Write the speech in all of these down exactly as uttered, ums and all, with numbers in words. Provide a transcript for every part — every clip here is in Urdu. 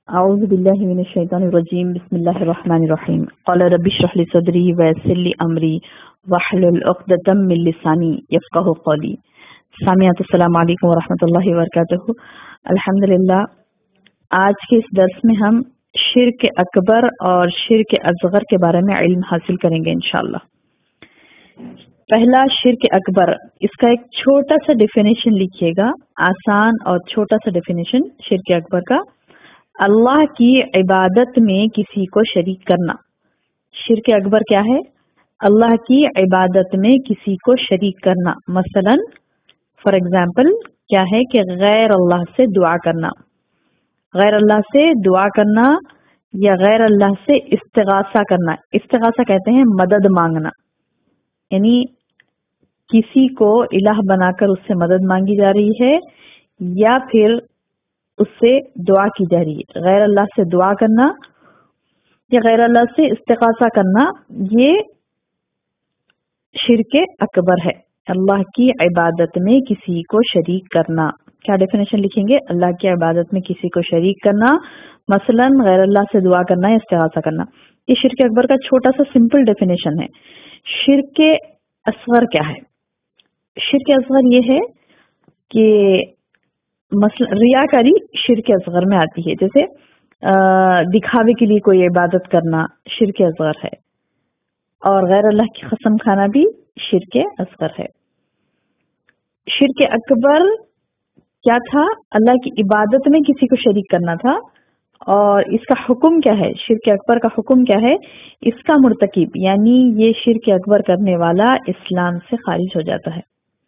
أعوذ بالله من الشيطان الرجيم بسم الله الرحمن الرحيم قال رب اشرح لي صدري ويسر لي أمري واحلل عقدة من لساني يفقهوا قولي. سامعات السلام علیکم ورحمۃ اللہ وبرکاتہ. الحمدللہ آج کے اس درس میں ہم شرک اکبر اور شرک اصغر کے بارے میں علم حاصل کریں گے انشاءاللہ. پہلا شرک اکبر، اس کا ایک چھوٹا سا ڈیفینیشن لکھیے گا، آسان اور چھوٹا سا ڈیفینیشن شرک اکبر کا: اللہ کی عبادت میں کسی کو شریک کرنا. شرک اکبر کیا ہے؟ اللہ کی عبادت میں کسی کو شریک کرنا. مثلا فار ایگزامپل کیا ہے کہ غیر اللہ سے دعا کرنا، غیر اللہ سے دعا کرنا یا غیر اللہ سے استغاثہ کرنا. استغاثہ کہتے ہیں مدد مانگنا، یعنی کسی کو الہ بنا کر اس سے مدد مانگی جا رہی ہے یا پھر اس سے دعا کی جا رہی ہے. غیر اللہ سے دعا کرنا یا غیر اللہ سے استغاثہ کرنا یہ شرک اکبر ہے. اللہ کی عبادت میں کسی کو شریک کرنا. کیا ڈیفینیشن لکھیں گے؟ اللہ کی عبادت میں کسی کو شریک کرنا، مثلا غیر اللہ سے دعا کرنا یا استغاثہ کرنا. یہ شرک اکبر کا چھوٹا سا سمپل ڈیفینیشن ہے. شرک اصغر کیا ہے؟ شرک اصغر یہ ہے کہ مثلا ریاکاری شرک اصغر میں آتی ہے. جیسے دکھاوے کے لیے کوئی عبادت کرنا شرک اصغر ہے، اور غیر اللہ کی قسم کھانا بھی شرک اصغر ہے. شرک اکبر کیا تھا؟ اللہ کی عبادت میں کسی کو شریک کرنا تھا. اور اس کا حکم کیا ہے؟ شرک اکبر کا حکم کیا ہے؟ اس کا مرتکب یعنی یہ شرک اکبر کرنے والا اسلام سے خارج ہو جاتا ہے.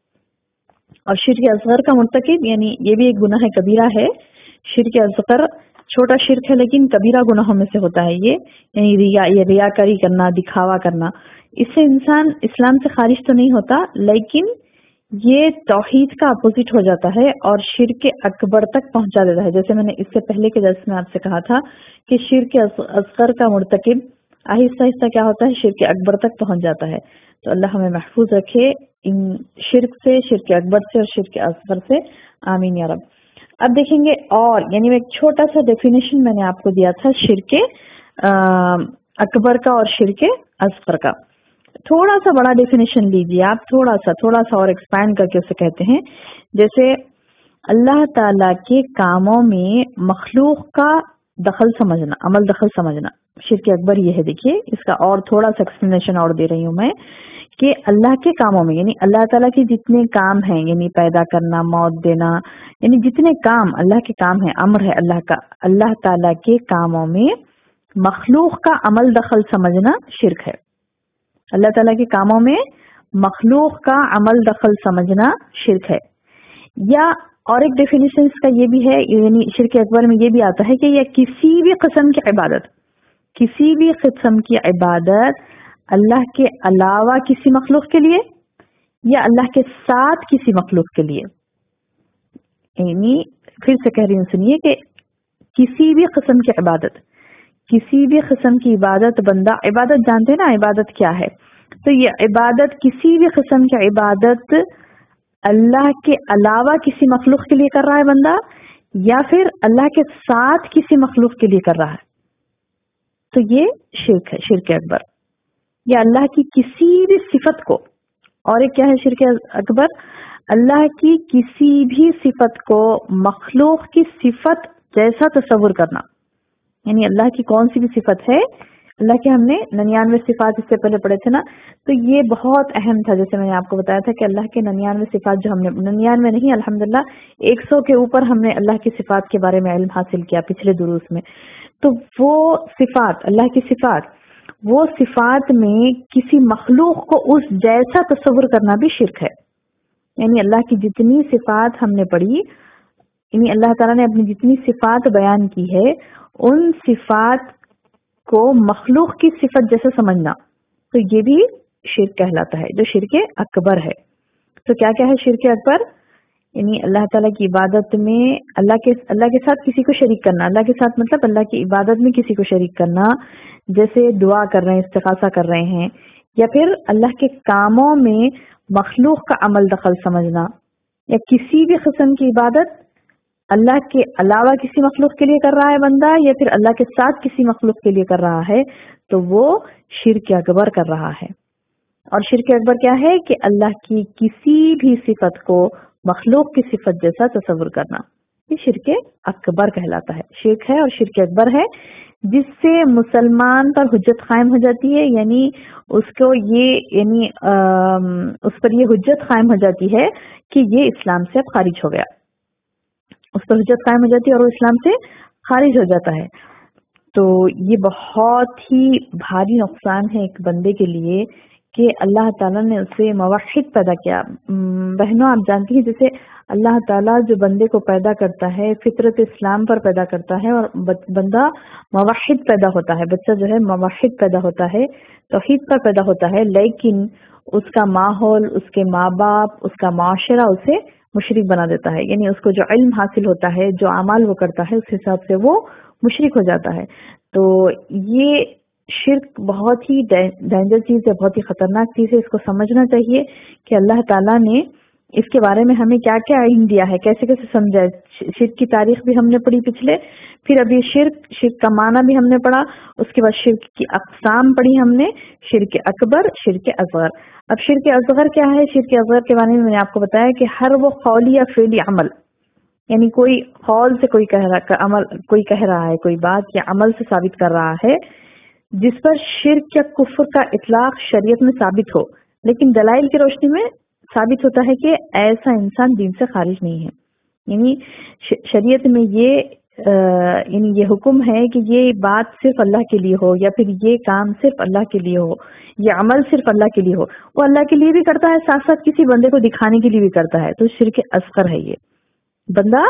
اور شرک اصغر کا مرتکب یعنی یہ بھی ایک گناہ کبیرہ ہے. شرک اصغر چھوٹا شرک ہے لیکن کبیرہ گناہوں میں سے ہوتا ہے یہ، یعنی ریا یہ ریاکاری کرنا، دکھاوا کرنا. اس سے انسان اسلام سے خارج تو نہیں ہوتا لیکن یہ توحید کا اپوزٹ ہو جاتا ہے اور شرک اکبر تک پہنچا دیتا ہے. جیسے میں نے اس سے پہلے کے درس میں آپ سے کہا تھا کہ شرک اصغر کا مرتکب آہستہ آہستہ کیا ہوتا ہے؟ شرک اکبر تک پہنچ جاتا ہے. تو اللہ ہمیں محفوظ رکھے ان شرک سے، شرک اکبر سے اور شرک اصغر سے، آمین یا رب. اب دیکھیں گے اور یعنی ایک چھوٹا سا ڈیفینیشن میں نے آپ کو دیا تھا شرک اکبر کا اور شرک اصغر کا. تھوڑا سا بڑا ڈیفینیشن لیجیے آپ، تھوڑا سا تھوڑا سا اور ایکسپینڈ کر کے اسے کہتے ہیں. جیسے اللہ تعالی کے کاموں میں مخلوق کا دخل سمجھنا، عمل دخل سمجھنا شرک اکبر یہ ہے. دیکھیے اس کا اور تھوڑا سا ایکسپلینیشن اور دے رہی ہوں میں کہ اللہ کے کاموں میں یعنی اللہ تعالیٰ کے جتنے کام ہیں، یعنی پیدا کرنا، موت دینا، یعنی جتنے کام اللہ کے کام ہیں، امر ہے اللہ کا، اللہ تعالیٰ کے کاموں میں مخلوق کا عمل دخل سمجھنا شرک ہے. اللہ تعالیٰ کے کاموں میں مخلوق کا عمل دخل سمجھنا شرک ہے. یا اور ایک ڈیفینیشن اس کا یہ بھی ہے، یعنی شرک اکبر میں یہ بھی آتا ہے کہ یہ کسی بھی قسم کی عبادت کسی بھی قسم کی عبادت اللہ کے علاوہ کسی مخلوق کے لیے یا اللہ کے ساتھ کسی مخلوق کے لیے. یعنی پھر سے کہہ رہی ہوں، سنیے کہ کسی بھی قسم کی عبادت کسی بھی قسم کی عبادت بندہ عبادت جانتے ہیں نا عبادت کیا ہے؟ تو یہ عبادت کسی بھی قسم کی عبادت اللہ کے علاوہ کسی مخلوق کے لیے کر رہا ہے بندہ، یا پھر اللہ کے ساتھ کسی مخلوق کے لیے کر رہا ہے، تو یہ شرک ہے، شرک اکبر. یا اللہ کی کسی بھی صفت کو، اور ایک کیا ہے شرک اکبر؟ اللہ کی کسی بھی صفت کو مخلوق کی صفت جیسا تصور کرنا. یعنی اللہ کی کون سی بھی صفت ہے، اللہ کے ہم نے ننیانوے صفات اس سے پہلے پڑھے تھے نا، تو یہ بہت اہم تھا. جیسے میں نے آپ کو بتایا تھا کہ اللہ کے ننیانوے صفات جو ہم نے ننیانوے نہیں الحمدللہ ایک سو کے اوپر ہم نے اللہ کی صفات کے بارے میں علم حاصل کیا پچھلے دروس میں. تو وہ صفات اللہ کی صفات وہ صفات میں کسی مخلوق کو اس جیسا تصور کرنا بھی شرک ہے. یعنی اللہ کی جتنی صفات ہم نے پڑھی، یعنی اللہ تعالیٰ نے اپنی جتنی صفات بیان کی ہے ان صفات کو مخلوق کی صفت جیسے سمجھنا، تو یہ بھی شرک کہلاتا ہے جو شرک اکبر ہے. تو کیا کیا ہے شرک اکبر؟ یعنی اللہ تعالیٰ کی عبادت میں اللہ کے اللہ کے ساتھ کسی کو شریک کرنا. اللہ کے ساتھ مطلب اللہ کی عبادت میں کسی کو شریک کرنا، جیسے دعا کر رہے ہیں، استغاثہ کر رہے ہیں، یا پھر اللہ کے کاموں میں مخلوق کا عمل دخل سمجھنا، یا کسی بھی قسم کی عبادت اللہ کے علاوہ کسی مخلوق کے لیے کر رہا ہے بندہ یا پھر اللہ کے ساتھ کسی مخلوق کے لیے کر رہا ہے تو وہ شرک اکبر کر رہا ہے. اور شرک اکبر کیا ہے کہ اللہ کی کسی بھی صفت کو مخلوق کی صفت جیسا تصور کرنا، یہ شرک اکبر کہلاتا ہے. شرک ہے اور شرک اکبر ہے جس سے مسلمان پر حجت قائم ہو جاتی ہے، یعنی اس کو یہ یعنی اس پر یہ حجت قائم ہو جاتی ہے کہ یہ اسلام سے اب خارج ہو گیا، اس پر حجت قائم ہو جاتی ہے اور وہ اسلام سے خارج ہو جاتا ہے. تو یہ بہت ہی بھاری نقصان ہے ایک بندے کے لیے کہ اللہ تعالیٰ نے اسے موحد پیدا کیا. بہنوں آپ جانتی ہیں جیسے اللہ تعالیٰ جو بندے کو پیدا کرتا ہے فطرت اسلام پر پیدا کرتا ہے اور بندہ موحد پیدا ہوتا ہے، بچہ جو ہے موحد پیدا ہوتا ہے، توحید پر پیدا ہوتا ہے، لیکن اس کا ماحول، اس کے ماں باپ، اس کا معاشرہ اسے مشرک بنا دیتا ہے. یعنی اس کو جو علم حاصل ہوتا ہے، جو اعمال وہ کرتا ہے، اس حساب سے وہ مشرک ہو جاتا ہے. تو یہ شرک بہت ہی ڈینجر چیز ہے، بہت ہی خطرناک چیز ہے. اس کو سمجھنا چاہیے کہ اللہ تعالیٰ نے اس کے بارے میں ہمیں کیا کیا علم دیا ہے، کیسے کیسے سمجھا ہے. شرک کی تاریخ بھی ہم نے پڑھی پچھلے، پھر ابھی شرک شرک کا معنی بھی ہم نے پڑھا، اس کے بعد شرک کی اقسام پڑھی ہم نے، شرک اکبر، شرک اصغر. اب شرک اصغر کیا ہے؟ شرک اصغر کے بارے میں میں نے آپ کو بتایا کہ ہر وہ قولی یا فعلی عمل، یعنی کوئی قول سے کوئی کہہ رہا عمل کوئی کہہ رہا ہے، کوئی بات یا عمل سے ثابت کر رہا ہے جس پر شرک یا کفر کا اطلاق شریعت میں ثابت ہو، لیکن دلائل کی روشنی میں ثابت ہوتا ہے کہ ایسا انسان دین سے خارج نہیں ہے. یعنی شریعت میں یہ یعنی یہ حکم ہے کہ یہ بات صرف اللہ کے لیے ہو، یا پھر یہ کام صرف اللہ کے لیے ہو، یہ عمل صرف اللہ کے لیے ہو. وہ اللہ کے لیے بھی کرتا ہے، ساتھ ساتھ کسی بندے کو دکھانے کے لیے بھی کرتا ہے، تو شرک اصغر ہے. یہ بندہ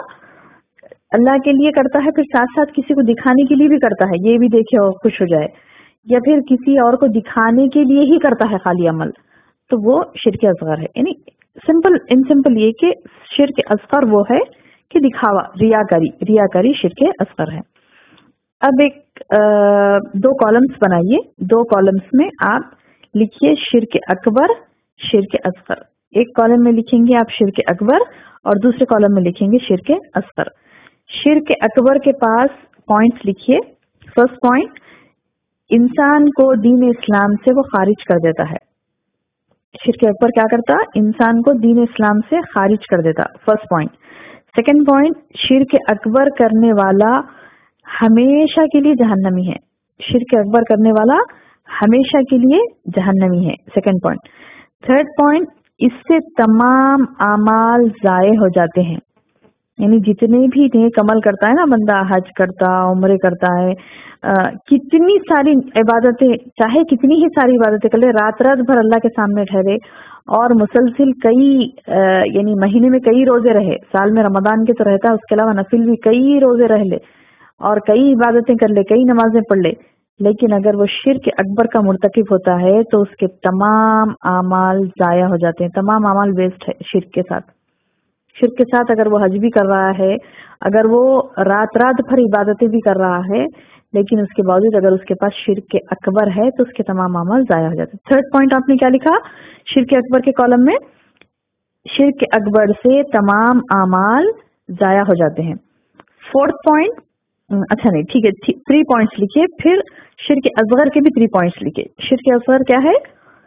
اللہ کے لیے کرتا ہے، پھر ساتھ ساتھ کسی کو دکھانے کے لیے بھی کرتا ہے، یہ بھی دیکھے اور خوش ہو جائے، یا پھر کسی اور کو دکھانے کے لیے ہی کرتا ہے خالی عمل، تو وہ شرک اصغر ہے. یعنی سمپل ان سمپل یہ کہ شرک اصغر وہ ہے کہ دکھاوا، ریاکاری ریاکاری شرک اصغر ہے. اب ایک دو کالمز بنائیے، دو کالمز میں آپ لکھیے شرک اکبر، شرک اصغر. ایک کالم میں لکھیں گے آپ شرک اکبر اور دوسرے کالم میں لکھیں گے شرک اصغر. شرک اکبر کے پاس پوائنٹس لکھیے. فرسٹ پوائنٹ، انسان کو دین اسلام سے وہ خارج کر دیتا ہے. شرک اکبر کیا کرتا؟ انسان کو دین اسلام سے خارج کر دیتا، فرسٹ پوائنٹ. سیکنڈ پوائنٹ، شرک اکبر کرنے والا ہمیشہ کے لیے جہنمی ہے. شرک اکبر کرنے والا ہمیشہ کے لیے جہنمی ہے، سیکنڈ پوائنٹ. تھرڈ پوائنٹ، اس سے تمام اعمال ضائع ہو جاتے ہیں. یعنی جتنے بھی نیک عمل کرتا ہے نا بندہ، حج کرتا، عمرے کرتا ہے، کتنی ساری عبادتیں، چاہے کتنی ہی ساری عبادتیں کر لے، رات رات بھر اللہ کے سامنے ٹھہرے اور مسلسل کئی یعنی مہینے میں کئی روزے رہے، سال میں رمضان کے تو رہتا ہے، اس کے علاوہ نفل بھی کئی روزے رہ لے اور کئی عبادتیں کر لے، کئی نمازیں پڑھ لے، لیکن اگر وہ شرک اکبر کا مرتکب ہوتا ہے تو اس کے تمام اعمال ضائع ہو جاتے ہیں، تمام اعمال ویسٹ ہے. شرک کے ساتھ شرک کے ساتھ اگر وہ حج بھی کر رہا ہے، اگر وہ رات رات بھر عبادتیں بھی کر رہا ہے، لیکن اس کے باوجود اگر اس کے پاس شرک اکبر ہے تو اس کے تمام اعمال ضائع ہو جاتے ہیں. تھرڈ پوائنٹ آپ نے کیا لکھا شرک اکبر کے کالم میں؟ شرک اکبر سے تمام اعمال ضائع ہو جاتے ہیں. فورتھ پوائنٹ، اچھا نہیں ٹھیک ہے، تھری پوائنٹس لکھیے، پھر شرک اصغر کے بھی تھری پوائنٹس لکھیے. شرک اصغر کیا ہے؟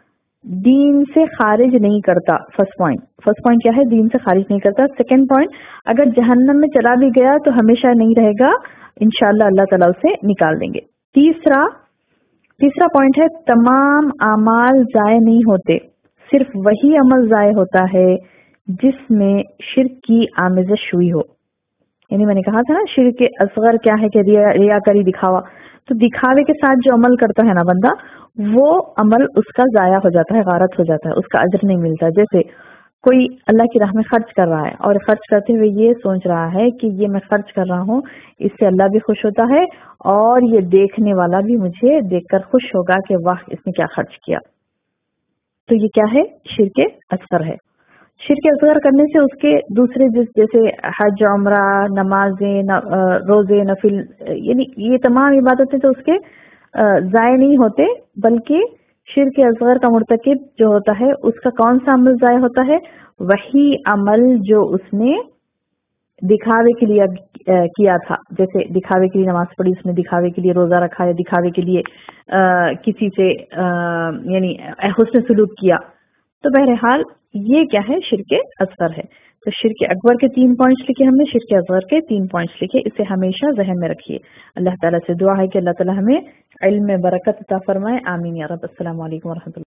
دین سے خارج نہیں کرتا. فرسٹ پوائنٹ فرسٹ پوائنٹ کیا ہے؟ دین سے خارج نہیں کرتا. سیکنڈ پوائنٹ، اگر جہنم میں چلا بھی گیا تو ہمیشہ نہیں رہے گا، انشاءاللہ اللہ تعالیٰ اسے نکال دیں گے. تیسرا تیسرا پوائنٹ ہے تمام اعمال ضائع نہیں ہوتے، صرف وہی عمل ضائع ہوتا ہے جس میں شرک کی آمیزش ہوئی ہو. یعنی میں نے کہا تھا نا شرک اصغر کیا ہے کہ ریا ریاکاری، دکھاوا، تو دکھاوے کے ساتھ جو عمل کرتا ہے نا بندہ، وہ عمل اس کا ضائع ہو جاتا ہے، غارت ہو جاتا ہے، اس کا اجر نہیں ملتا. جیسے کوئی اللہ کی راہ میں خرچ کر رہا ہے اور خرچ کرتے ہوئے یہ سوچ رہا ہے کہ یہ میں خرچ کر رہا ہوں، اس سے اللہ بھی خوش ہوتا ہے اور یہ دیکھنے والا بھی مجھے دیکھ کر خوش ہوگا کہ واہ اس نے کیا خرچ کیا. تو یہ کیا ہے؟ شرک اصغر ہے. شرک اصغر کرنے سے اس کے دوسرے جیسے حج، عمرہ، نمازیں، روزے، نفل، یعنی یہ تمام عبادتیں تو اس کے ضائع نہیں ہوتے، بلکہ شرک اصغر کا مرتکب جو ہوتا ہے اس کا کون سا عمل ضائع ہوتا ہے؟ وہی عمل جو اس نے دکھاوے کے لیے کیا تھا، جیسے دکھاوے کے لیے نماز پڑھی، اس میں دکھاوے کے لیے روزہ رکھا یا دکھاوے کے لیے کسی سے یعنی حسن سلوک کیا، تو بہرحال یہ کیا ہے؟ شرک اصغر ہے۔ تو شرک اکبر کے تین پوائنٹس لکھے ہم نے، شرک اصغر کے تین پوائنٹس لکھے، اسے ہمیشہ ذہن میں رکھیے۔ اللہ تعالیٰ سے دعا ہے کہ اللہ تعالیٰ ہمیں علم میں برکت عطا فرمائے، آمین یا رب۔ السلام علیکم ورحمۃ اللہ۔